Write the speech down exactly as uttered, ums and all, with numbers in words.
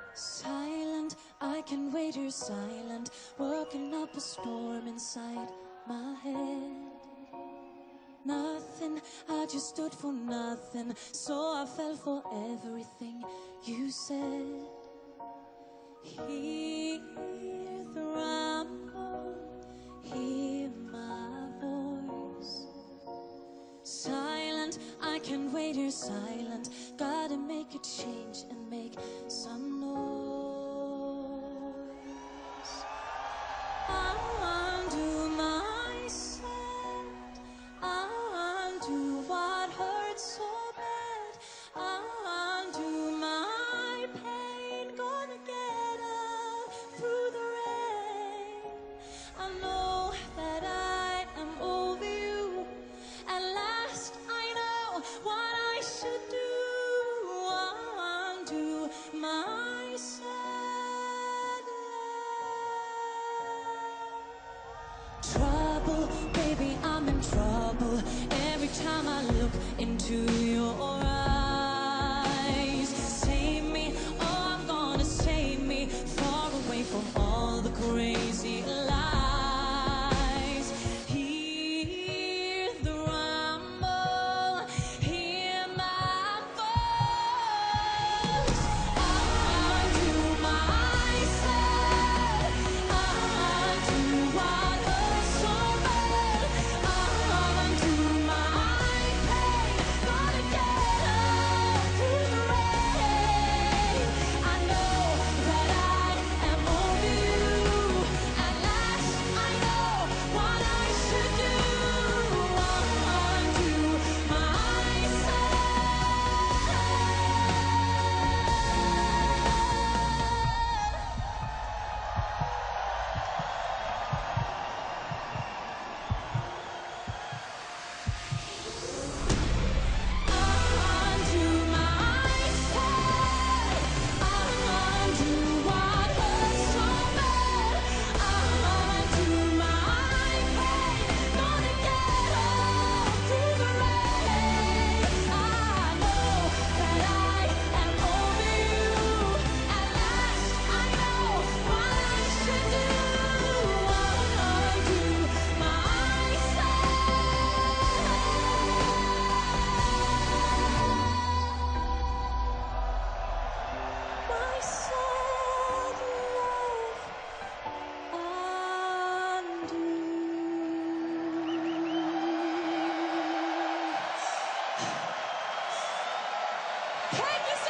Silent, I can wait here silent, working up a storm inside my head. Nothing, I just stood for nothing, so I fell for everything you said. Hear the rumble, hear my voice. Silent, I can wait here silent, gotta make a change and make some noise. I'll undo myself, I'll undo what hurt so bad, I'll undo my pain, gonna get up through the rain. I know that I am over you, at last I know what I should do. I'll undo myself. Trouble, baby, I'm in trouble every time I look into